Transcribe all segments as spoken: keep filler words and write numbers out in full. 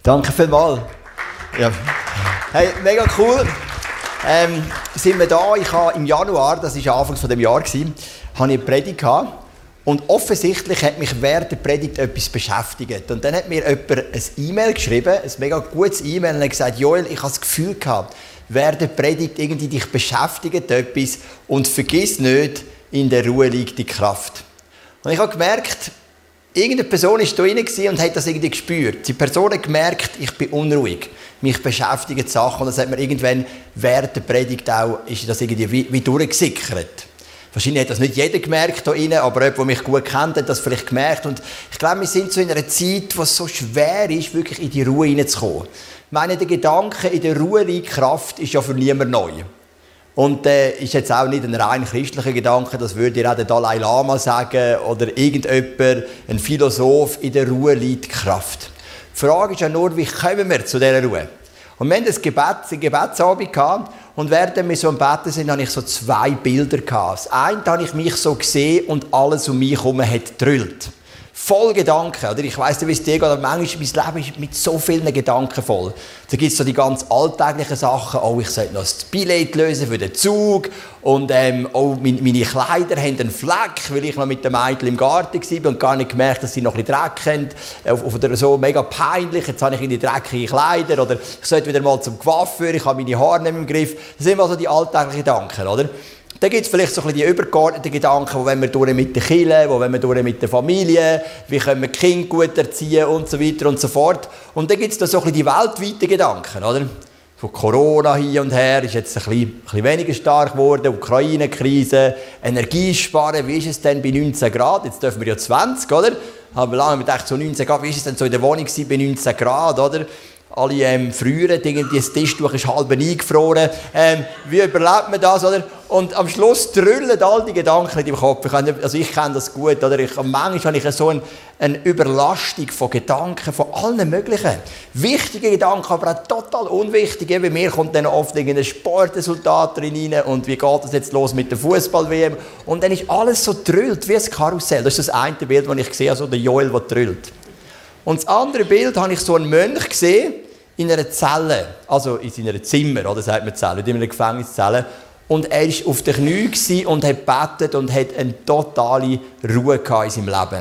Danke vielmals. Ja. Hey, mega cool. Ähm, sind wir da? Ich habe im Januar, das war Anfang des Jahres, habe ich eine Predigt gehabt. Und offensichtlich hat mich während der Predigt etwas beschäftigt. Und dann hat mir jemand ein E-Mail geschrieben, ein mega gutes E-Mail, und hat gesagt, Joel, ich habe das Gefühl gehabt, während der Predigt irgendwie dich beschäftigt etwas und vergiss nicht, in der Ruhe liegt die Kraft. Und ich habe gemerkt, irgendeine Person war da drin und hat das irgendwie gespürt. Die Person hat gemerkt, ich bin unruhig. Mich beschäftigen Sachen. Und das hat mir irgendwann während der Predigt auch, ist das irgendwie wie, wie durchgesickert. Wahrscheinlich hat das nicht jeder gemerkt hier drin, aber jemand, der mich gut kennt, hat das vielleicht gemerkt. Und ich glaube, wir sind so in einer Zeit, wo es so schwer ist, wirklich in die Ruhe hineinzukommen. Ich meine, der Gedanke, in der Ruhe liegt Kraft, ist ja für niemanden neu. Und äh, ist jetzt auch nicht ein rein christlicher Gedanke, das würde dir auch der Dalai Lama sagen oder irgendjemand, ein Philosoph, in der Ruhe liegt Kraft. Die Frage ist ja nur, wie kommen wir zu dieser Ruhe? Und wir hatten ein Gebet, einen Gebetsabend gehabt, und während wir so am Betten sind, hatte ich so zwei Bilder gehabt. Das eine habe ich mich so gesehen und alles um mich herum hat gedrüllt. Voll Gedanken, oder? Ich weiss nicht, wie es dir geht, aber manchmal ist mein Leben mit so vielen Gedanken voll. Da gibt es so die ganz alltäglichen Sachen. Oh, ich sollte noch das Billett lösen für den Zug. Und ähm, oh, meine, meine Kleider haben einen Fleck, weil ich noch mit dem Mädchen im Garten war und gar nicht gemerkt, dass sie noch ein bisschen Dreck haben. Oder so mega peinlich, jetzt habe ich in die dreckigen Kleider. Oder ich sollte wieder mal zum Coiffeur, ich habe meine Haare nicht mehr im Griff. Das sind also die alltäglichen Gedanken, oder? Dann gibt es vielleicht so ein bisschen die übergeordneten Gedanken, wo wenn wir durch mit den Kindern, wo wenn wir durch mit der Familie, wie können wir die Kinder gut erziehen und so weiter und so fort. Und dann gibt es da so ein bisschen die weltweiten Gedanken, oder? Von Corona hier und her ist jetzt ein bisschen, ein bisschen weniger stark geworden, Ukraine-Krise, Energiesparen, wie ist es denn bei neunzehn Grad? Jetzt dürfen wir ja zwanzig, oder? Aber lange haben wir gedacht, so neunzehn Grad, wie ist es denn so in der Wohnung bei neunzehn Grad, oder? Alle ähm, frieren, irgendwie das Tischtuch ist halb eingefroren. Ähm, wie überlebt man das, oder? Und am Schluss drüllen all die Gedanken in deinem Kopf. Ich, nicht, also ich kenne das gut, oder? Ich, manchmal habe ich so ein, eine Überlastung von Gedanken, von allen möglichen. Wichtige Gedanken, aber auch total unwichtige. Bei mir kommt dann oft ein Sportresultat rein und wie geht es jetzt los mit der Fußball-W M? Und dann ist alles so drüllt wie ein Karussell. Das ist das eine Bild, das ich sehe, also der Joel, der drüllt. Und das andere Bild habe ich so einen Mönch gesehen, in einer Zelle, also in seinem Zimmer, oder sagt man Zelle, in einer Gefängniszelle. Und er war auf den Knien und hat gebetet und hat eine totale Ruhe in seinem Leben.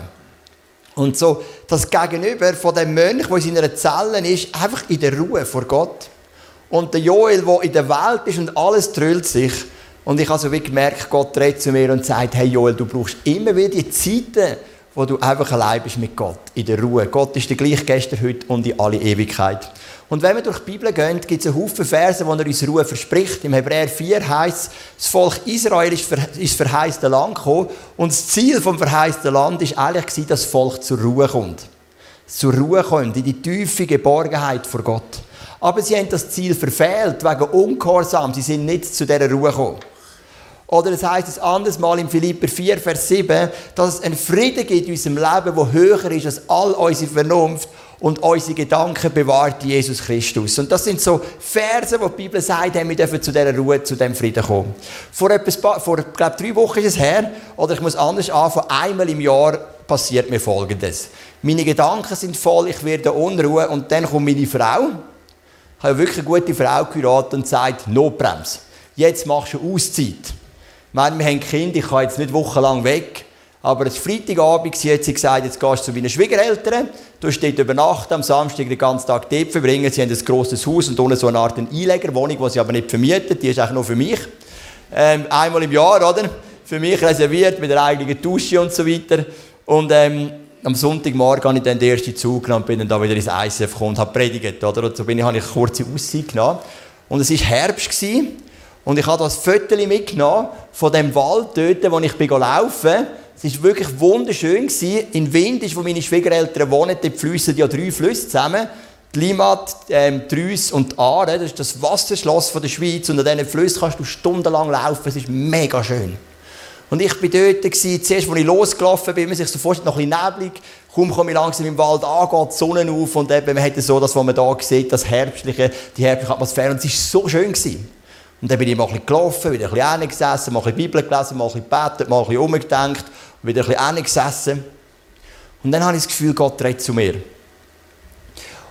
Und so das Gegenüber von dem Mönch, der in seiner Zelle ist, einfach in der Ruhe vor Gott. Und der Joel, der in der Welt ist und alles drüllt sich. Und ich habe so wie gemerkt, Gott redet zu mir und sagt, hey Joel, du brauchst immer wieder die Zeiten, wo du einfach allein bist mit Gott, in der Ruhe. Gott ist der gleiche gestern, heute und in alle Ewigkeit. Und wenn wir durch die Bibel gehen, gibt es einen Haufen Verse, wo er uns Ruhe verspricht. Im Hebräer vier heisst es, das Volk Israel ist ins verheißte Land gekommen und das Ziel des verheißten Land war eigentlich, dass das Volk zur Ruhe kommt. Zur Ruhe kommt, in die tiefe Geborgenheit vor Gott. Aber sie haben das Ziel verfehlt, wegen Ungehorsam. Sie sind nicht zu dieser Ruhe gekommen. Oder es heisst ein anderes Mal in Philipper vier, Vers sieben, dass es einen Frieden gibt in unserem Leben, der höher ist als all unsere Vernunft und unsere Gedanken bewahrt Jesus Christus. Und das sind so Verse, wo die Bibel sagt, hey, wir dürfen zu dieser Ruhe, zu diesem Frieden kommen. Vor, etwas, vor ich glaube, drei Wochen ist es her, oder ich muss anders anfangen, einmal im Jahr passiert mir Folgendes. Meine Gedanken sind voll, ich werde Unruhe und dann kommt meine Frau, ich habe wirklich eine gute Frau geheiratet und sagt, Notbremse, jetzt machst du eine Auszeit. Ich meine, wir haben Kinder, ich kann jetzt nicht wochenlang weg, aber es war Freitagabend, sie hat sie gesagt, jetzt gehst du zu meinen Schwiegereltern, du stehst über Nacht, am Samstag den ganzen Tag dort verbringen, sie haben ein grosses Haus und unten so eine Art Einlegerwohnung, die sie aber nicht vermietet, die ist eigentlich nur für mich. Ähm, einmal im Jahr, oder? Für mich reserviert, mit der eigenen Dusche und so weiter. Und ähm, am Sonntagmorgen habe ich dann den ersten Zug genommen und bin dann da wieder ins I C F gekommen und habe predigt, oder? Und so bin ich, habe ich eine kurze Auszeit genommen. Und es war Herbst gewesen. Und ich habe das Foto mitgenommen von dem Wald dort, wo ich laufen. Es war wirklich wunderschön. In Windisch, wo meine Schwiegereltern wohnen, dort fliessen ja drei Flüsse zusammen. Die Limmat, ähm, die Reuss und die Aare. Das ist das Wasserschloss von der Schweiz. Und an diesen Flüssen kannst du stundenlang laufen. Es ist mega schön. Und ich war dort. Zuerst, als ich losgelaufen bin, man sich so vorstellt, noch ein bisschen neblig. Kaum komme ich langsam im Wald an, geht die Sonne auf. Und eben, man hat so das, was man hier sieht, das herbstliche, die herbstliche Atmosphäre. Und es war so schön gewesen. Und dann bin ich mal ein bisschen gelaufen, wieder ein bisschen hingesessen, mal ein bisschen Bibel gelesen, mal ein bisschen gebetet, mal ein bisschen umgedacht, wieder ein bisschen hingesessen. Und dann habe ich das Gefühl, Gott redet zu mir.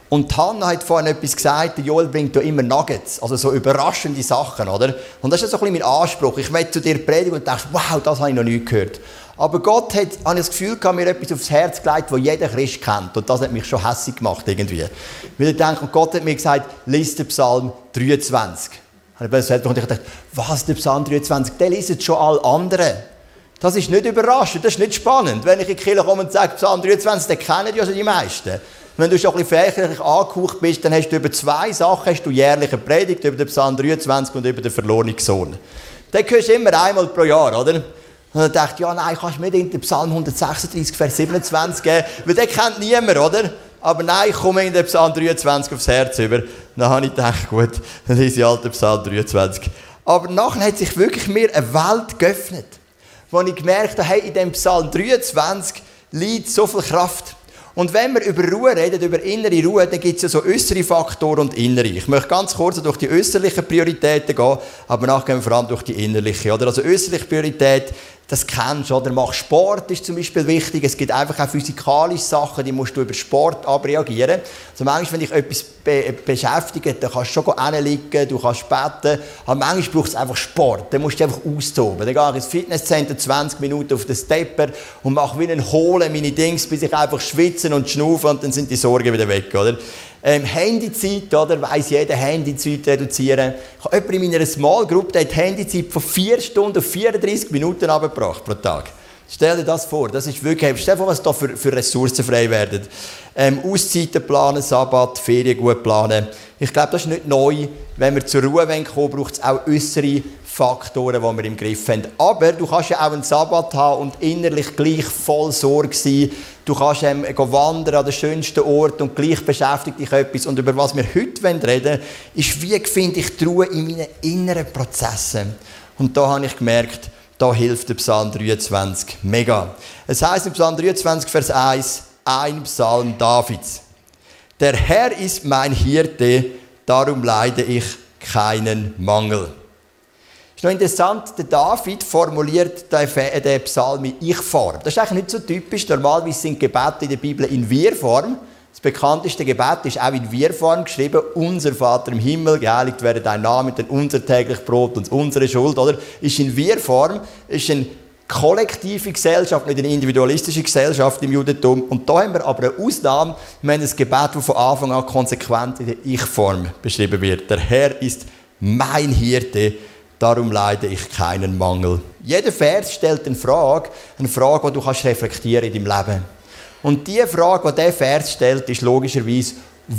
Und Hannah hat vorhin etwas gesagt, der Joel bringt ja immer Nuggets, also so überraschende Sachen, oder? Und das ist so ein bisschen mein Anspruch. Ich möchte zu dir predigen und denkst, wow, das habe ich noch nie gehört. Aber Gott hat, habe ich das Gefühl gehabt, mir etwas aufs Herz gelegt, das jeder Christ kennt. Und das hat mich schon hässig gemacht irgendwie. Weil ich denke, Gott hat mir gesagt, lies den Psalm dreiundzwanzig. Und ich dachte, was, der Psalm dreiundzwanzig? Den lesen schon alle anderen. Das ist nicht überraschend, das ist nicht spannend. Wenn ich in die Kirche komme und sage, Psalm dreiundzwanzig, den kennen ja schon die meisten. Wenn du schon ein bisschen fächerlich angehaucht bist, dann hast du über zwei Sachen hast du jährliche Predigt, über den Psalm dreiundzwanzig und über den verlorenen Sohn. Den hörst du immer einmal pro Jahr, oder? Und dann dachte ich, ja nein, kannst du mir den Psalm hundertsechsunddreißig, Vers siebenundzwanzig geben, weil den kennt niemand, oder? Aber nein, ich komme in den Psalm dreiundzwanzig aufs Herz über. Dann habe ich gedacht, gut, dann lese ich halt den Psalm dreiundzwanzig. Aber nachher hat sich wirklich mir eine Welt geöffnet, wo ich gemerkt habe, hey, in dem Psalm dreiundzwanzig liegt so viel Kraft. Und wenn wir über Ruhe reden, über innere Ruhe, dann gibt es ja so äußere Faktoren und innere. Ich möchte ganz kurz durch die äußerlichen Prioritäten gehen, aber nachher gehen wir vor allem durch die innerliche. Oder? Also äußerliche Priorität, das kennst du, oder? Mach Sport ist zum Beispiel wichtig. Es gibt einfach auch physikalische Sachen, die musst du über Sport abreagieren. Also manchmal, wenn dich etwas be- beschäftigt, dann kannst du schon hinliegen, du kannst beten, aber manchmal braucht es einfach Sport. Dann musst du einfach austoben. Dann gehe ich ins Fitnesscenter zwanzig Minuten auf den Stepper und mache wie einen Holen meine Dings, bis ich einfach schwitze und schnaufe und dann sind die Sorgen wieder weg, oder? Ähm, Handyzeit, oder? Weiss jeder, Handyzeit reduzieren. Ich habe jemanden in meiner Small Group, der hat die Handyzeit von vier Stunden auf vierunddreißig Minuten abgebracht pro Tag. Stell dir das vor, das ist wirklich, stell dir vor, was da für, für Ressourcen frei werden. Ähm, Auszeiten planen, Sabbat, Ferien gut planen. Ich glaube, das ist nicht neu. Wenn wir zur Ruhe kommen wollen, braucht es auch äußere Faktoren, die wir im Griff haben. Aber du kannst ja auch einen Sabbat haben und innerlich gleich voll Sorge sein. Du kannst ähm, wandern an den schönsten Ort und gleich beschäftigt dich etwas. Und über was wir heute reden wollen, ist, wie finde ich die Ruhe in meinen inneren Prozessen. Und da habe ich gemerkt, da hilft der Psalm dreiundzwanzig mega. Es heisst im Psalm dreiundzwanzig, Vers eins, ein Psalm Davids. Der Herr ist mein Hirte, darum leide ich keinen Mangel. Ist noch interessant, der David formuliert den Psalm in Ich-Form. Das ist eigentlich nicht so typisch. Normalerweise sind Gebete in der Bibel in Wir-Form. Das bekannteste Gebet ist auch in Wir-Form geschrieben. Unser Vater im Himmel, geheiligt werde dein Name, denn unser täglich Brot und unsere Schuld. Oder? Ist in Wir-Form, ist eine kollektive Gesellschaft, nicht eine individualistische Gesellschaft im Judentum. Und da haben wir aber eine Ausnahme. Wir haben ein Gebet, das von Anfang an konsequent in der Ich-Form beschrieben wird. Der Herr ist mein Hirte, darum leide ich keinen Mangel. Jeder Vers stellt eine Frage, eine Frage, die du kannst reflektieren in deinem Leben. Und die Frage, die dieser Vers stellt, ist logischerweise,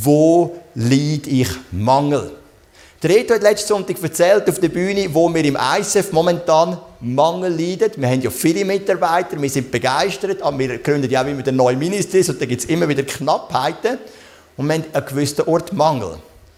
wo leide ich Mangel? Der Reto hat letzten Sonntag erzählt auf der Bühne, wo wir im I S F momentan Mangel leiden. Wir haben ja viele Mitarbeiter, wir sind begeistert, aber wir gründen ja auch immer wieder neue Ministries und da gibt es immer wieder Knappheiten. Und wir haben an gewissen Ort Mangel.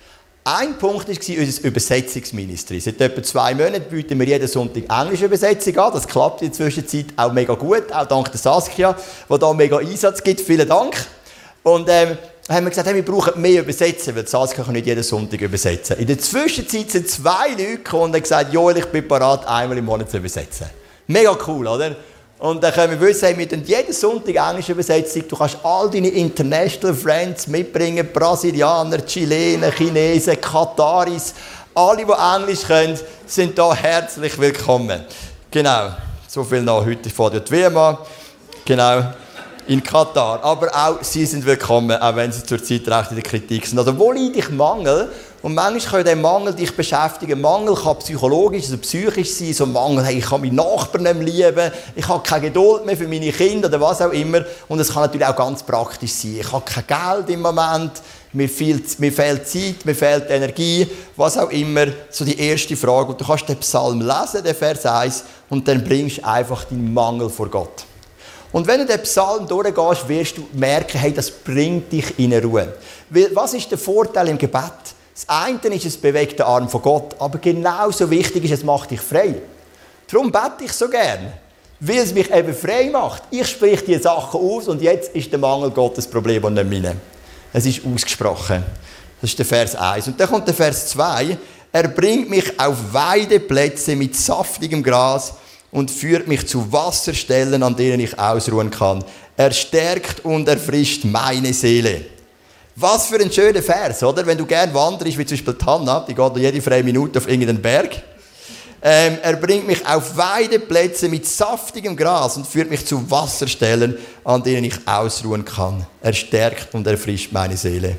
Ein Punkt war unser Übersetzungsministry. Seit etwa zwei Monaten bieten wir jeden Sonntag englische Übersetzung an. Das klappt in der Zwischenzeit auch mega gut, auch dank der Saskia, die da mega Einsatz gibt. Vielen Dank. Und ähm, haben wir gesagt, hey, wir brauchen mehr Übersetzer, weil Saskia kann nicht jeden Sonntag übersetzen. In der Zwischenzeit sind zwei Leute gekommen und haben gesagt, Joel, ich bin bereit, einmal im Monat zu übersetzen. Mega cool, oder? Und dann können wir wissen, hey, wir tun jeden Sonntag englische Übersetzung. Du kannst all deine International Friends mitbringen, Brasilianer, Chilenen, Chinesen, Kataris. Alle, die Englisch können, sind hier herzlich willkommen. Genau, so viel noch. Heute fährt die W M an. Genau, in Katar. Aber auch sie sind willkommen, auch wenn sie zurzeit recht in der Kritik sind. Also wo liegt ich Mangel? Und manchmal kann der Mangel dich beschäftigen. Mangel kann psychologisch, also psychisch sein. So Mangel, hey, ich kann meinen Nachbarn nicht mehr lieben, ich habe keine Geduld mehr für meine Kinder oder was auch immer. Und es kann natürlich auch ganz praktisch sein. Ich habe kein Geld im Moment, mir fehlt, mir fehlt Zeit, mir fehlt Energie, was auch immer. So die erste Frage. Und du kannst den Psalm lesen, den Vers eins, und dann bringst du einfach deinen Mangel vor Gott. Und wenn du den Psalm durchgehst, wirst du merken, hey, das bringt dich in eine Ruhe. Weil, was ist der Vorteil im Gebet? Das eine ist, es bewegt den Arm von Gott, aber genauso wichtig ist, es macht dich frei. Darum bete ich so gern, weil es mich eben frei macht. Ich spreche diese Sachen aus und jetzt ist der Mangel Gottes Problem und nicht meine. Es ist ausgesprochen. Das ist der Vers eins. Und dann kommt der Vers zwei. Er bringt mich auf Weideplätze mit saftigem Gras und führt mich zu Wasserstellen, an denen ich ausruhen kann. Er stärkt und erfrischt meine Seele. Was für ein schöner Vers, oder? Wenn du gerne wanderst, wie zum Beispiel die Hanna, die geht jede freie Minute auf irgendeinen Berg. Ähm, er bringt mich auf Weideplätze mit saftigem Gras und führt mich zu Wasserstellen, an denen ich ausruhen kann. Er stärkt und erfrischt meine Seele.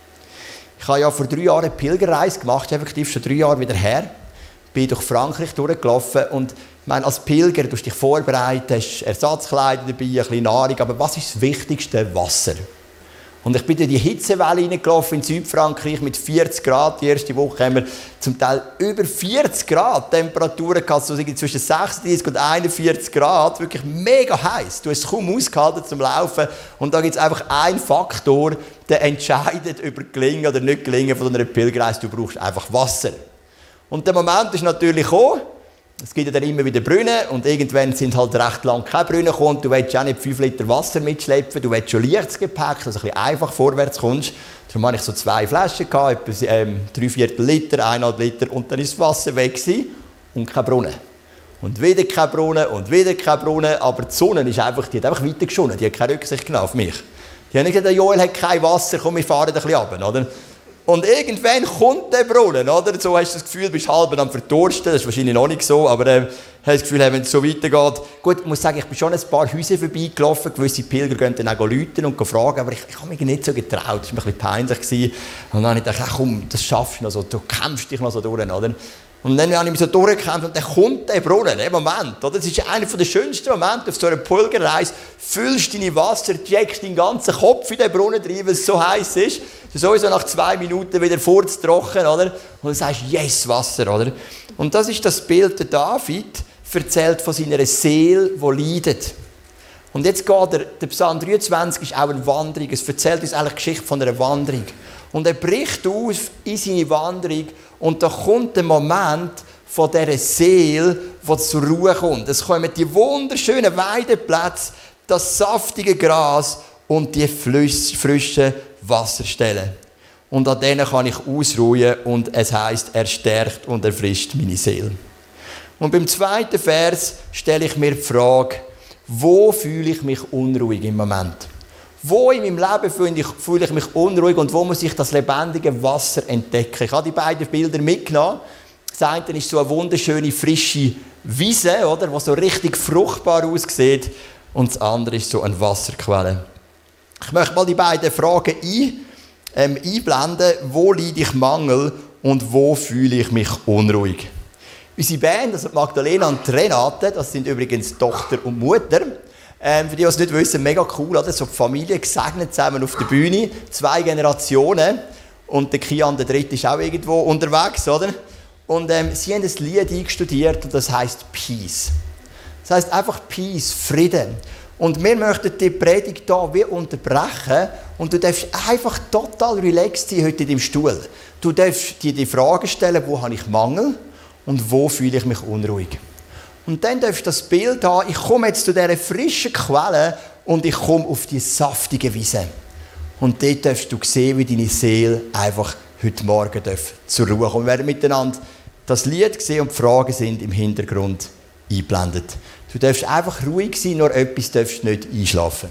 Ich habe ja vor drei Jahren eine Pilgerreise gemacht, effektiv schon drei Jahre wieder her. Bin durch Frankreich durchgelaufen und ich meine, als Pilger, du dich vorbereitet, hast Ersatzkleider dabei, ein bisschen Nahrung, aber was ist das Wichtigste? Wasser. Und ich bin in die Hitzewelle reingelaufen in Südfrankreich mit vierzig Grad. Die erste Woche haben wir zum Teil über vierzig Grad Temperaturen gehabt, so zwischen sechsunddreißig und einundvierzig Grad. Wirklich mega heiß. Du hast es kaum ausgehalten zum Laufen. Und da gibt es einfach einen Faktor, der entscheidet über Gelingen oder nicht Gelingen von einer Pilgerreise. Du brauchst einfach Wasser. Und der Moment ist natürlich gekommen. Es gibt ja dann immer wieder Brunnen und irgendwann sind halt recht lang keine Brunnen gekommen. Du willst auch nicht fünf Liter Wasser mitschleppen, du willst schon leichtes Gepäck, dass du ein bisschen einfach vorwärts kommst. Darum hatte ich so zwei Flaschen, gehabt, etwa ähm, drei Viertel Liter, eineinhalb Liter und dann ist das Wasser weg gewesen und kein Brunnen. Und wieder kein Brunnen und wieder kein Brunnen, aber die Sonne ist einfach, die hat einfach weiter geschonnen, die hat keine Rücksicht genommen auf mich. Die haben nicht gesagt, Joel hat kein Wasser, komm, wir fahren ein bisschen runter, oder? Und irgendwann kommt der Brunnen, oder? So hast du das Gefühl, du bist halb am Verdursten. Das ist wahrscheinlich noch nicht so, aber äh, hast das Gefühl, wenn es so weitergeht. Gut, ich muss sagen, ich bin schon ein paar Häuser vorbeigelaufen. Gewisse Pilger gehen dann auch läuten und fragen, aber ich, ich habe mich nicht so getraut. Das war mir ein bisschen peinlich gewesen. Und dann habe ich gedacht, ach, komm, das schaffst du noch so, du kämpfst dich noch so durch, oder? Und dann habe ich mich so durchgekämpft und dann kommt der Brunnen, der Moment, oder? Das ist einer der schönsten Momente auf so einer Pilgerreise. Füllst deine Wasser, checkst deinen ganzen Kopf in den Brunnen rein, weil es so heiß ist. Du sowieso nach zwei Minuten wieder furztrocken, oder? Und du sagst, yes, Wasser, oder? Und das ist das Bild, der David erzählt von seiner Seele, die leidet. Und jetzt geht er, der Psalm dreiundzwanzig ist auch eine Wanderung. Es erzählt uns eigentlich die Geschichte von einer Wanderung. Und er bricht aus in seine Wanderung und da kommt der Moment von dieser Seele, die zur Ruhe kommt. Es kommen die wunderschönen Weideplätze, das saftige Gras und die frischen Wasserstellen. Und an denen kann ich ausruhen und es heisst, er stärkt und erfrischt meine Seele. Und beim zweiten Vers stelle ich mir die Frage, wo fühle ich mich unruhig im Moment? Wo in meinem Leben fühle ich, fühle ich mich unruhig und wo muss ich das lebendige Wasser entdecken? Ich habe die beiden Bilder mitgenommen. Das eine ist so eine wunderschöne, frische Wiese, oder, die so richtig fruchtbar aussieht. Und das andere ist so eine Wasserquelle. Ich möchte mal die beiden Fragen ein, ähm, einblenden. Wo leide ich Mangel und wo fühle ich mich unruhig? Unsere Band, also Magdalena und Renate, das sind übrigens Tochter und Mutter. Ähm, für die, die es nicht wissen, mega cool, oder? So die Familie gesegnet zusammen auf der Bühne, zwei Generationen. Und der Kian, der dritte, ist auch irgendwo unterwegs, oder? Und ähm, sie haben ein Lied eingestudiert und das heisst Peace. Das heisst einfach Peace, Frieden. Und wir möchten die Predigt hier wie unterbrechen und du darfst einfach total relaxed sein heute in deinem Stuhl. Du darfst dir die Frage stellen, wo habe ich Mangel und wo fühle ich mich unruhig. Und dann darfst du das Bild haben, ich komme jetzt zu dieser frischen Quelle und ich komme auf die saftige Wiese. Und dort darfst du sehen, wie deine Seele einfach heute Morgen zur Ruhe kommt. Wir werden miteinander das Lied sehen und die Fragen sind im Hintergrund eingeblendet. Du darfst einfach ruhig sein, nur etwas darfst du nicht einschlafen.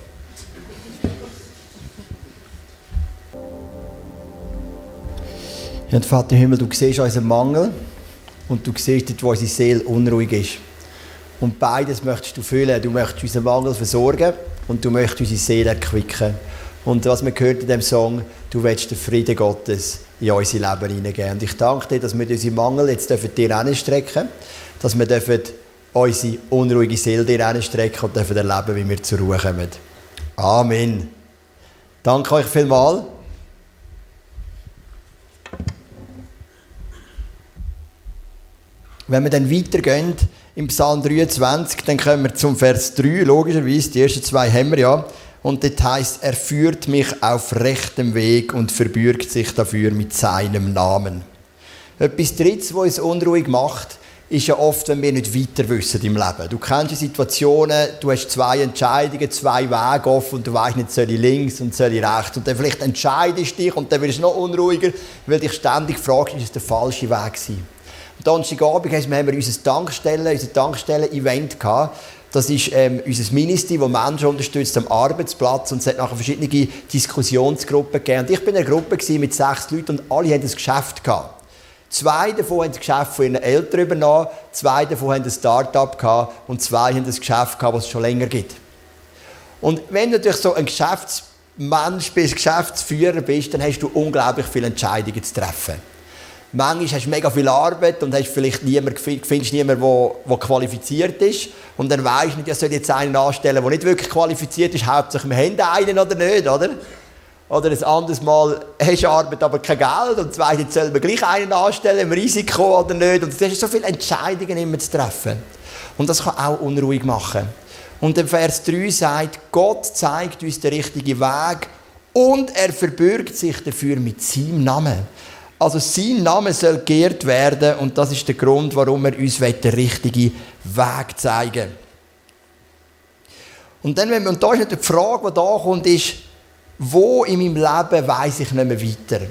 Ja, Vater im Himmel, du siehst unseren Mangel und du siehst dort, wo unsere Seele unruhig ist. Und beides möchtest du füllen. Du möchtest unseren Mangel versorgen und du möchtest unsere Seele erquicken. Und was man hört in diesem Song, du willst den Frieden Gottes in unser Leben hineingeben. Und ich danke dir, dass wir unseren Mangel jetzt dir hinstrecken dürfen, dass wir dürfen unsere unruhige Seele dir hinstrecken und dürfen erleben, wie wir zur Ruhe kommen. Amen. Danke euch vielmals. Wenn wir dann weitergehen im Psalm dreiundzwanzig, dann kommen wir zum Vers drei, logischerweise, die ersten zwei haben wir ja. Und dort heisst, er führt mich auf rechtem Weg und verbürgt sich dafür mit seinem Namen. Etwas Drittes, was uns unruhig macht, ist ja oft, wenn wir nicht weiter wissen im Leben. Du kennst die Situationen, du hast zwei Entscheidungen, zwei Wege offen und du weißt nicht, soll ich links und soll ich rechts. Und dann vielleicht entscheidest du dich und dann wirst du noch unruhiger, weil dich ständig fragst, ist es der falsche Weg gewesen. Am Donnerstagabend haben wir unser Tankstellen, unser Tankstellen-Event gehabt. Das ist ähm, unser Ministry, das Menschen unterstützt am Arbeitsplatz. Und es hat nachher verschiedene Diskussionsgruppen gegeben. Und ich war in einer Gruppe mit sechs Leuten und alle hatten ein Geschäft gehabt. Zwei davon haben das Geschäft von ihren Eltern übernommen, zwei davon haben ein Start-up gehabt und zwei haben ein Geschäft gehabt, das es schon länger gibt. Und wenn du natürlich so ein Geschäftsmensch bist, Geschäftsführer bist, dann hast du unglaublich viele Entscheidungen zu treffen. Manchmal hast du mega viel Arbeit und hast vielleicht niemand, findest niemanden, der, der qualifiziert ist. Und dann weisst du nicht, ja, soll ich jetzt einen anstellen, der nicht wirklich qualifiziert ist, hauptsächlich wir haben einen oder nicht, oder? Oder ein anderes Mal hast du Arbeit, aber kein Geld und zweitens jetzt sollen wir gleich einen anstellen, im Risiko oder nicht. Und du hast so viele Entscheidungen immer zu treffen. Und das kann auch unruhig machen. Und im Vers drei sagt, Gott zeigt uns den richtigen Weg und er verbürgt sich dafür mit seinem Namen. Also sein Name soll geehrt werden und das ist der Grund, warum er uns den richtigen Weg zeigen will. Und dann, wenn wir, und da ist die Frage, die da kommt, ist, wo in meinem Leben weiss ich nicht mehr weiter?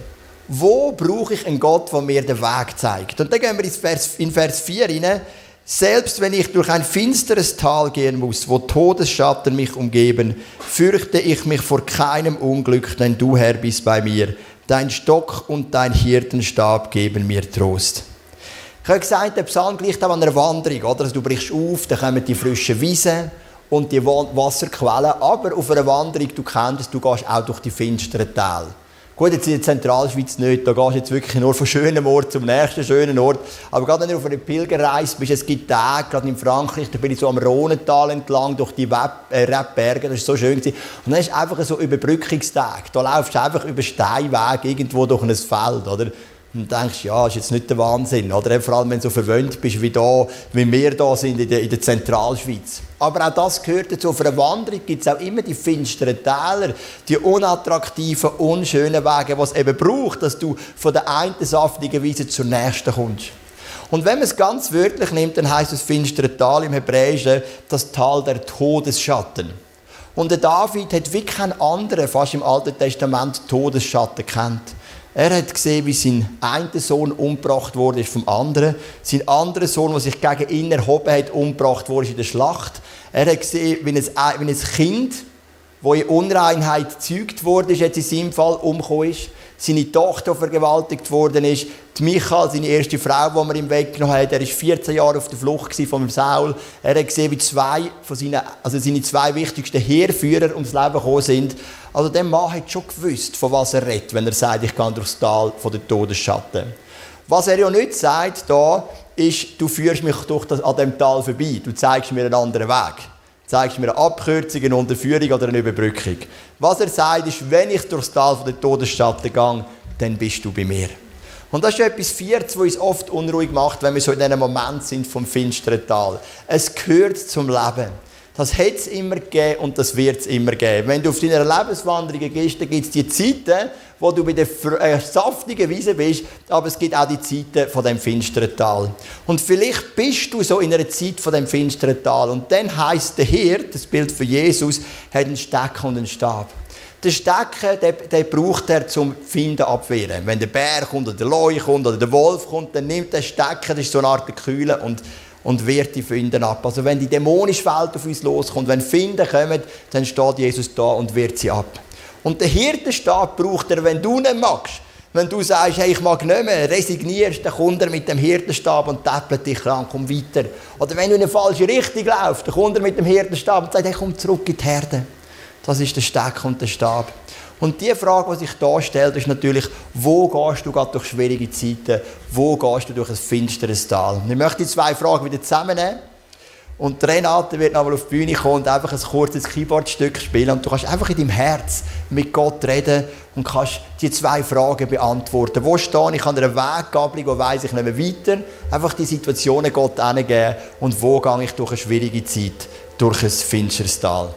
Wo brauche ich einen Gott, der mir den Weg zeigt? Und dann gehen wir in Vers, in Vers vier rein. Selbst wenn ich durch ein finsteres Tal gehen muss, wo Todesschatten mich umgeben, fürchte ich mich vor keinem Unglück, denn du, Herr, bist bei mir. Dein Stock und dein Hirtenstab geben mir Trost. Ich habe gesagt, der Psalm gleicht auch an einer Wanderung. Oder? Also du brichst auf, dann kommen die frischen Wiesen und die Wasserquellen. Aber auf einer Wanderung, du kennst es, du gehst auch durch die finsteren Täler. Gut, jetzt in der Zentralschweiz nicht, da gehst du jetzt wirklich nur von schönem Ort zum nächsten schönen Ort. Aber gerade wenn du auf einer Pilgerreise bist, es gibt Tage, gerade in Frankreich, da bin ich so am Rhonental entlang, durch die Rebberge, das war so schön. Und dann ist einfach so Überbrückungstag. Da laufst du einfach über Steinweg irgendwo durch ein Feld, oder? Und du denkst, ja, das ist jetzt nicht der Wahnsinn, oder? Vor allem, wenn du so verwöhnt bist, wie, da, wie wir da sind in der, in der Zentralschweiz. Aber auch das gehört dazu. Auf einer Wanderung gibt es auch immer die finsteren Täler, die unattraktiven, unschönen Wege, die es eben braucht, dass du von der einen saftigen Wiese zur nächsten kommst. Und wenn man es ganz wörtlich nimmt, dann heisst das finstere Tal im Hebräischen das Tal der Todesschatten. Und der David hat wie kein anderer, fast im Alten Testament, Todesschatten kennt. Er hat gesehen, wie sein einer Sohn umgebracht wurde vom anderen. Sein anderer Sohn, der sich gegen ihn erhoben hat, umgebracht wurde in der Schlacht. Er hat gesehen, wie ein, wie ein Kind, das in Unreinheit gezeugt wurde, jetzt in seinem Fall umgekommen ist. Seine Tochter vergewaltigt worden ist. Die Michal, seine erste Frau, die man ihm weggenommen hat. Er war vierzehn Jahre auf der Flucht von Saul. Er hat gesehen, wie zwei von seinen, also seine zwei wichtigsten Heerführer ums Leben gekommen sind. Also der Mann hat schon gewusst, von was er redet, wenn er sagt, ich gehe durchs Tal von der Todesschatten. Was er ja nicht sagt, da, ist, du führst mich durch das, an diesem Tal vorbei. Du zeigst mir einen anderen Weg. Du zeigst mir eine Abkürzung, eine Unterführung oder eine Überbrückung. Was er sagt, ist, wenn ich durchs Tal von der Todesschatten gehe, dann bist du bei mir. Und das ist etwas Viertes, was uns oft unruhig macht, wenn wir so in diesem Moment sind vom finsteren Tal. Es gehört zum Leben. Das hat es immer gegeben und das wird es immer geben. Wenn du auf deiner Lebenswanderung gehst, dann gibt es die Zeiten, wo du bei der äh, saftigen Wiese bist, aber es gibt auch die Zeiten von dem finsteren Tal. Und vielleicht bist du so in einer Zeit von dem finsteren Tal und dann heisst der Hirt, das Bild von Jesus, hat einen Stecken und einen Stab. Der Stecken, den, den braucht er zum Finden abwehren. Wenn der Bär kommt oder der Leu kommt oder der Wolf kommt, dann nimmt der Stecken, das ist so eine Art Kühle und und wehrt die Finden ab. Also wenn die dämonische Welt auf uns loskommt, wenn Finden kommen, dann steht Jesus da und wehrt sie ab. Und der Hirtenstab braucht er, wenn du nicht magst. Wenn du sagst, hey, ich mag nicht mehr, resignierst, dann kommt er mit dem Hirtenstab und täppelt dich an, komm weiter. Oder wenn du in eine falsche Richtung läufst, dann kommt er mit dem Hirtenstab und sagt, hey, komm zurück in die Herde. Das ist der Steck und der Stab. Und die Frage, die sich da stellt, ist natürlich, wo gehst du gerade durch schwierige Zeiten? Wo gehst du durch ein finsteres Tal? Und ich möchte die zwei Fragen wieder zusammennehmen. Und Renate wird nochmal auf die Bühne kommen und einfach ein kurzes Keyboardstück spielen. Und du kannst einfach in deinem Herz mit Gott reden und kannst die zwei Fragen beantworten. Wo stehe ich an einer Weggabelung, wo weiss ich nicht mehr weiter? Einfach die Situationen Gott hingeben. Und wo gehe ich durch eine schwierige Zeit? Durch ein finsteres Tal.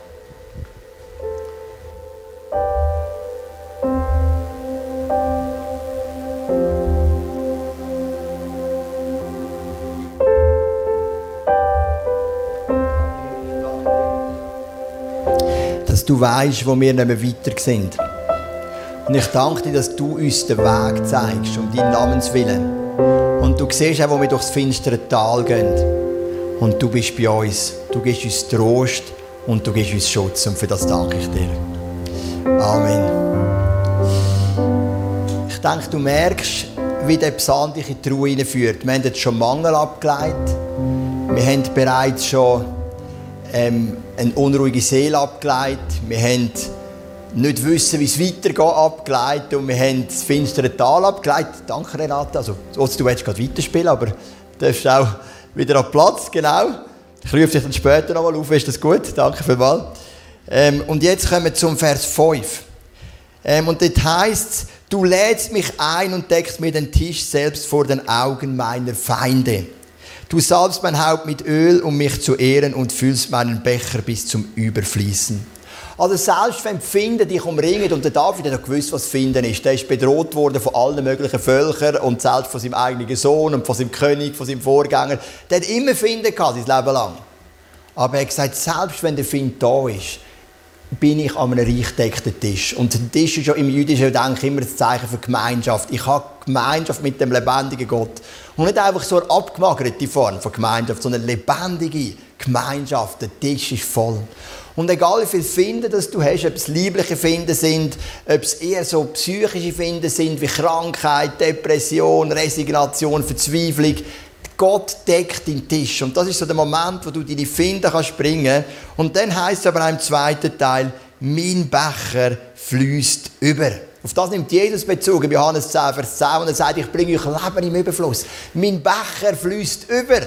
Du weisst, wo wir nicht mehr weiter sind. Und ich danke dir, dass du uns den Weg zeigst, um deinen Namens willen. Und du siehst auch, wo wir durchs finstere Tal gehen. Und du bist bei uns. Du gibst uns Trost und du gibst uns Schutz. Und für das danke ich dir. Amen. Ich denke, du merkst, wie der Psalm dich in die Ruhe hineinführt. Wir haben jetzt schon Mangel abgeleitet. Wir haben bereits schon ähm, eine unruhige Seele abgeleitet. Wir haben nicht wissen, wie es weitergeht, abgeleitet. Und wir haben das finstere Tal abgeleitet. Danke, Renate. Also, du willst gerade weiterspielen, aber du darfst auch wieder an Platz. Genau. Ich rufe dich dann später noch mal auf. Ist das gut? Danke vielmals. Ähm, und jetzt kommen wir zum Vers fünf. Ähm, und dort heisst es, du lädst mich ein und deckst mir den Tisch selbst vor den Augen meiner Feinde. Du salbst mein Haupt mit Öl, um mich zu ehren, und füllst meinen Becher bis zum Überfließen. Also selbst wenn die Finden dich umringen, und der David hat gewusst, was Finden ist. Der ist bedroht worden von allen möglichen Völkern und selbst von seinem eigenen Sohn und von seinem König, von seinem Vorgänger. Der hat immer Finden gehabt, sein Leben lang. Aber er hat gesagt, selbst wenn der Find da ist, bin ich an einem reich gedeckten Tisch. Und der Tisch ist ja im jüdischen Denken immer das Zeichen für Gemeinschaft. Ich habe Gemeinschaft mit dem lebendigen Gott. Und nicht einfach so eine abgemagerte Form von Gemeinschaft, sondern eine lebendige Gemeinschaft. Der Tisch ist voll. Und egal wie viele Finden das du hast, ob es liebliche Finden sind, ob es eher so psychische Finden sind, wie Krankheit, Depression, Resignation, Verzweiflung, Gott deckt den Tisch. Und das ist so der Moment, wo du deine Finden kannst bringen. Und dann heisst es aber im zweiten Teil, mein Becher fließt über. Auf das nimmt Jesus Bezug, in Johannes zehn, Vers zehn, und er sagt, ich bringe euch Leben im Überfluss. Mein Becher fließt über.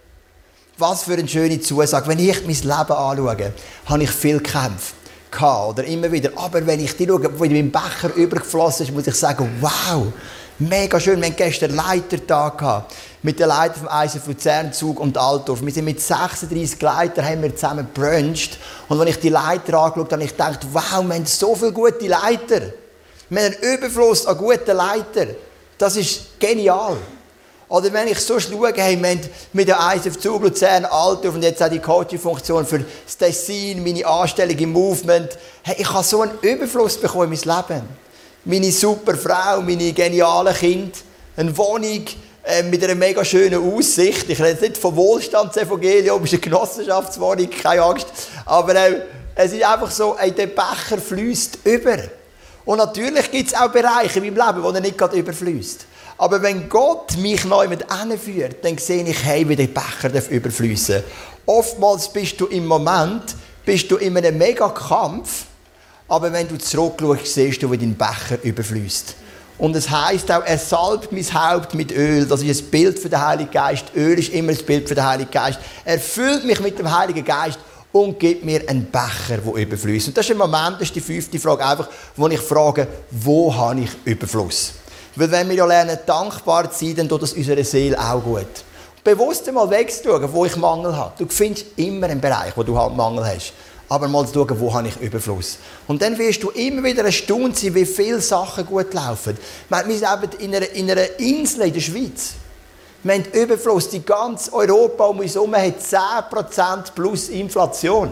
Was für eine schöne Zusage. Wenn ich mein Leben anschaue, habe ich viel gekämpft. Oder immer wieder. Aber wenn ich die schaue, wo mein Becher übergeflossen ist, muss ich sagen, wow, mega schön. Wir hatten gestern einen Leitertag gehabt, mit den Leitern vom I S F Luzern-Zug und Altdorf. Wir sind mit sechsunddreissig Leitern haben wir zusammen gebruncht. Und wenn ich die Leiter angeschaut habe, habe ich gedacht, wow, wir haben so viele gute Leiter. Wir haben einen Überfluss an guten Leitern. Das ist genial. Oder wenn ich so schaue, hey, wir haben mit der I S F Zug Luzern, Altdorf und jetzt auch die Coaching-Funktion für das Tessin, meine Anstellung im Movement. Hey, ich habe so einen Überfluss bekommen in mein Leben. Meine super Frau, meine genialen Kinder, eine Wohnung äh, mit einer mega schönen Aussicht. Ich rede jetzt nicht von Wohlstandsevangelium, es ist eine Genossenschaftswohnung, keine Angst. Aber äh, es ist einfach so, ey, der Becher fließt über. Und natürlich gibt es auch Bereiche in meinem Leben, wo er nicht gerade überfließt. Aber wenn Gott mich neu mit hinführt, dann sehe ich, hey, wie der Becher überfließen darf. Oftmals bist du im Moment bist du in einem mega Kampf, aber wenn du zurückschaust, siehst du, wie dein Becher überfließt. Und es heisst auch, er salbt mein Haupt mit Öl. Das ist ein Bild für den Heiligen Geist. Öl ist immer ein Bild für den Heiligen Geist. Er füllt mich mit dem Heiligen Geist und gibt mir einen Becher, der überfließt. Und das ist im Moment, das ist die fünfte Frage, einfach, wo ich frage, wo habe ich Überfluss? Weil wenn wir ja lernen, dankbar zu sein, dann tut das unserer Seele auch gut. Bewusst einmal wegzuschauen, wo ich Mangel habe. Du findest immer einen Bereich, wo du halt Mangel hast. Aber mal zu schauen, wo habe ich Überfluss. Und dann wirst du immer wieder erstaunt sein, wie viele Sachen gut laufen. Wir leben in einer, in einer Insel in der Schweiz. Wir haben Überfluss. Die ganze Europa um uns herum hat zehn Prozent plus Inflation.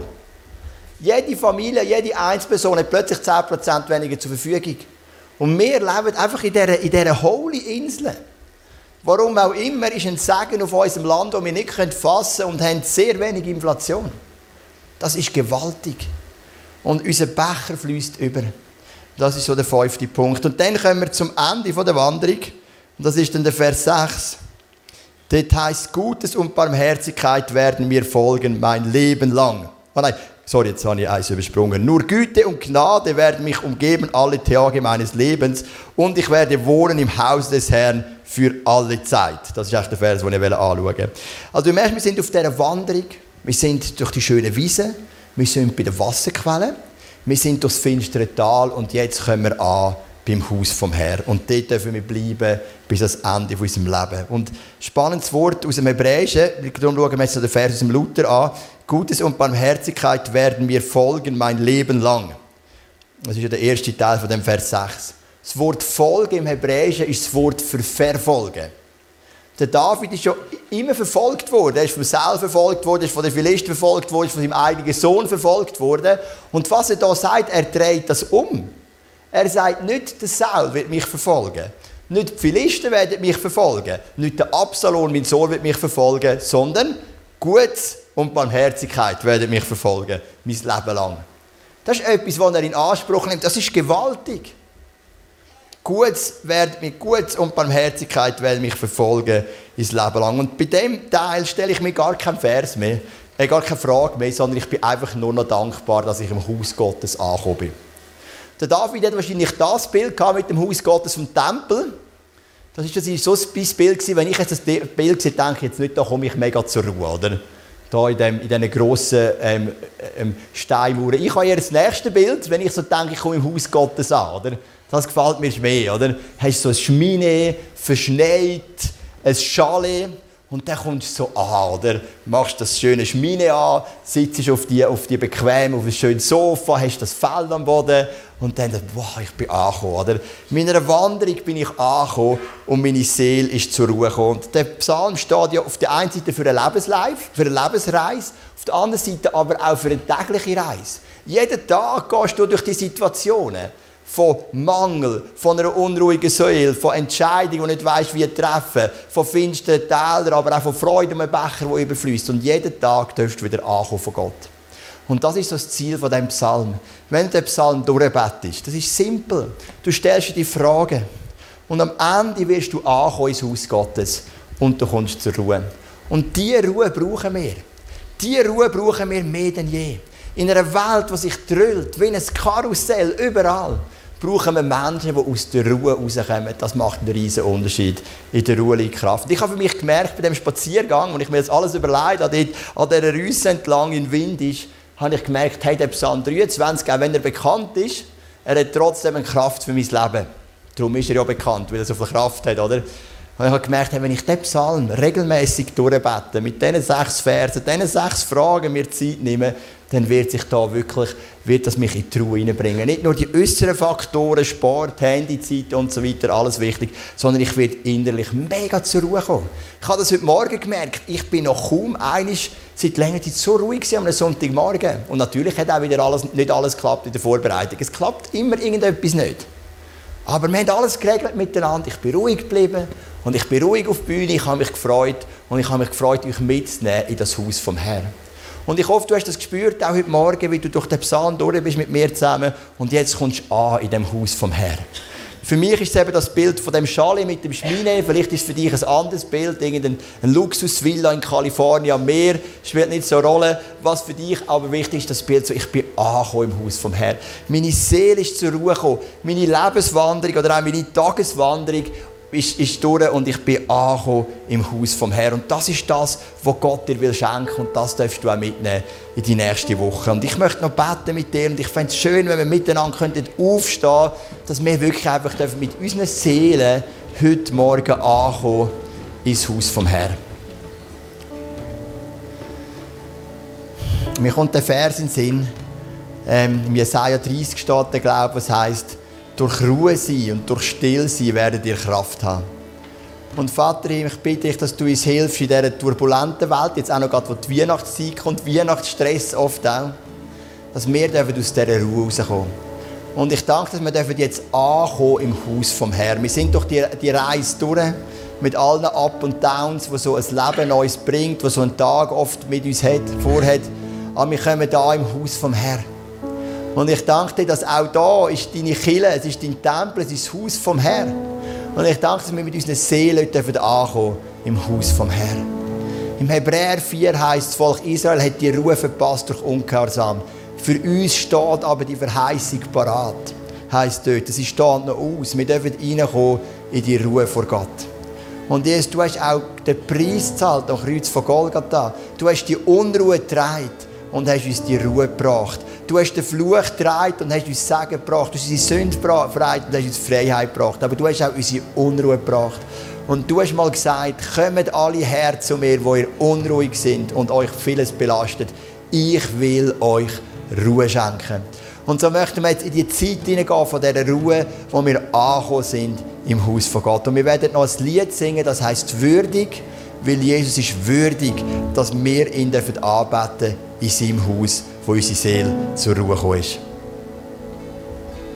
Jede Familie, jede Einzelperson hat plötzlich zehn Prozent weniger zur Verfügung. Und wir leben einfach in dieser, in dieser holy Insel. Warum auch immer, ist ein Segen auf unserem Land, das wir nicht fassen können und haben sehr wenig Inflation. Das ist gewaltig. Und unser Becher fließt über. Das ist so der fünfte Punkt. Und dann kommen wir zum Ende der Wanderung. Und das ist dann der Vers sechs. Dort heisst, Gutes und Barmherzigkeit werden mir folgen mein Leben lang. Oh nein, sorry, jetzt habe ich eins übersprungen. Nur Güte und Gnade werden mich umgeben alle Tage meines Lebens und ich werde wohnen im Haus des Herrn für alle Zeit. Das ist echt der Vers, den ich anschauen wollte. Also du merkst, wir sind auf dieser Wanderung. Wir sind durch die schönen Wiesen. Wir sind bei der Wasserquelle. Wir sind durch das finstere Tal und jetzt kommen wir an beim Haus vom Herrn. Und dort dürfen wir bleiben bis ans Ende unseres Lebens. Und spannendes Wort aus dem Hebräischen, darum schauen wir jetzt den Vers aus dem Luther an. Gutes und Barmherzigkeit werden mir folgen mein Leben lang. Das ist ja der erste Teil von dem Vers sechs. Das Wort Folgen im Hebräischen ist das Wort für Verfolgen. Der David ist ja immer verfolgt worden. Er ist vom Saul verfolgt worden, er ist von den Philistern verfolgt worden, er ist von seinem eigenen Sohn verfolgt worden. Und was er da sagt, er dreht das um. Er sagt nicht, der Saul wird mich verfolgen. Nicht die Philister werden mich verfolgen. Nicht der Absalom, mein Sohn, wird mich verfolgen. Sondern Gutes und Barmherzigkeit werden mich verfolgen, mein Leben lang. Das ist etwas, was er in Anspruch nimmt. Das ist gewaltig. Gutes werden mich, Gutes und Barmherzigkeit werden mich verfolgen, mein Leben lang. Und bei dem Teil stelle ich mir gar keinen Vers mehr, äh, gar keine Frage mehr, sondern ich bin einfach nur noch dankbar, dass ich im Haus Gottes angekommen bin. Der David hat wahrscheinlich das Bild gehabt mit dem Haus Gottes vom Tempel. Das ist, das ist so ein Bild gewesen. Wenn ich jetzt das Bild sehe, denke ich jetzt nicht, da komme ich mega zur Ruhe, oder? Da in, dem, in diesen grossen ähm, ähm, Steinmauern. Ich habe eher das nächste Bild, wenn ich so denke, ich komme im Haus Gottes an, oder? Das gefällt mir mehr, oder? Hast so ein Schmine, verschneit, ein Chalet. Und dann kommst du so an, oder? Machst das schöne Schmine an, sitzt auf die, auf die bequem, auf ein schönes Sofa, hast das Fell am Boden und dann, wow, ich bin angekommen, oder? In meiner Wanderung bin ich angekommen und meine Seele ist zur Ruhe gekommen. Und der Psalm steht ja auf der einen Seite für eine Lebenslife, für eine Lebensreise, auf der anderen Seite aber auch für eine tägliche Reise. Jeden Tag gehst du durch die Situationen. Von Mangel, von einer unruhigen Seele, von Entscheidungen, die nicht weisst, wie treffen, von finsteren Tälern, aber auch von Freude um einen Becher, der überfließt. Und jeden Tag darfst du wieder ankommen von Gott. Und das ist so das Ziel von diesem Psalm. Wenn du den Psalm durchbettest, das ist simpel. Du stellst dir die Fragen. Und am Ende wirst du ankommen ins Haus Gottes. Und du kommst zur Ruhe. Und diese Ruhe brauchen wir. Diese Ruhe brauchen wir mehr denn je. In einer Welt, die sich drüllt, wie ein Karussell, überall, brauchen wir Menschen, die aus der Ruhe rauskommen. Das macht einen riesen Unterschied. In der Ruhe liegt Kraft. Ich habe für mich gemerkt, bei dem Spaziergang, und ich mir jetzt alles überlegt, an, an dieser Rüsse entlang in Wind ist, habe ich gemerkt, hey, der Psalm dreiundzwanzig, auch wenn er bekannt ist, er hat trotzdem eine Kraft für mein Leben. Darum ist er ja bekannt, weil er so viel Kraft hat, oder? Und ich habe gemerkt, hey, wenn ich diesen Psalm regelmäßig durchbete, mit diesen sechs Versen, diesen sechs Fragen mir Zeit nehme, dann wird sich da wirklich, wird das mich in die Ruhe hineinbringen. Nicht nur die äußeren Faktoren, Sport, Handyzeit und so weiter, alles wichtig, sondern ich werde innerlich mega zur Ruhe kommen. Ich habe das heute Morgen gemerkt, ich bin noch kaum einig seit längerer Zeit so ruhig gewesen am Sonntagmorgen. Und natürlich hat auch wieder alles, nicht alles geklappt in der Vorbereitung. Es klappt immer irgendetwas nicht. Aber wir haben alles geregelt miteinander. Ich bin ruhig geblieben und ich bin ruhig auf die Bühne. Ich habe mich gefreut und ich habe mich gefreut, euch mitzunehmen in das Haus vom Herrn. Und ich hoffe, du hast das gespürt, auch heute Morgen, wie du durch den Psalm durch bist mit mir zusammen und jetzt kommst du an in dem Haus vom Herrn. Für mich ist es eben das Bild von dem Chalet mit dem Schmine. Vielleicht ist es für dich ein anderes Bild, irgendein Luxusvilla in Kalifornien am Meer. Spielt nicht so eine Rolle. Was für dich aber wichtig ist, das Bild so, ich bin angekommen im Haus vom Herrn. Meine Seele ist zur Ruhe gekommen. Meine Lebenswanderung oder auch meine Tageswanderung ist, ist durch und ich bin angekommen im Haus vom Herrn. Und das ist das, was Gott dir will schenken und das darfst du auch mitnehmen in die nächste Woche. Und ich möchte noch beten mit dir und ich fände es schön, wenn wir miteinander könnten aufstehen, dass wir wirklich einfach mit unseren Seelen heute Morgen ankommen ins Haus vom Herrn. Mir kommt der Vers in den Sinn, ähm, im Jesaja dreißig steht der Glaube, was heisst, durch Ruhe sein und durch Stillsein werdet ihr Kraft haben. Und Vater, ich bitte dich, dass du uns hilfst in dieser turbulenten Welt, jetzt auch noch gerade, wo die Weihnachtszeit kommt, Weihnachtsstress oft auch, dass wir aus dieser Ruhe rauskommen. Und ich danke, dass wir jetzt ankommen im Haus vom Herrn. Wir sind durch die, die Reise durch, mit allen Up und Downs, die so ein Leben uns bringt, was so einen Tag oft mit uns hat, vorhat. Aber wir kommen da im Haus vom Herrn. Und ich danke dir, dass auch da ist deine Kirche, es ist dein Tempel, es ist das Haus vom Herrn. Und ich danke, dass wir mit unseren Seelen heute ankommen im Haus vom Herrn. Im Hebräer vier heisst, das Volk Israel hat die Ruhe verpasst durch Ungehorsam. Für uns steht aber die Verheißung parat, heisst dort. Es steht noch aus. Wir dürfen reinkommen in die Ruhe vor Gott. Und Jesus, du hast auch den Preis gezahlt am Kreuz von Golgatha. Du hast die Unruhe getragen und hast uns die Ruhe gebracht. Du hast den Fluch getragen und hast uns Segen gebracht. Du hast unsere Sünde befreit und hast uns Freiheit gebracht. Aber du hast auch unsere Unruhe gebracht. Und du hast mal gesagt, kommt alle her zu mir, die ihr unruhig sind und euch vieles belastet. Ich will euch Ruhe schenken. Und so möchten wir jetzt in die Zeit hineingehen von dieser Ruhe, wo wir angekommen sind im Haus von Gott. Und wir werden noch ein Lied singen, das heisst «Würdig», weil Jesus ist würdig, dass wir ihn anbeten dürfen in seinem Haus, wo unsere Seele zur Ruhe gekommen ist.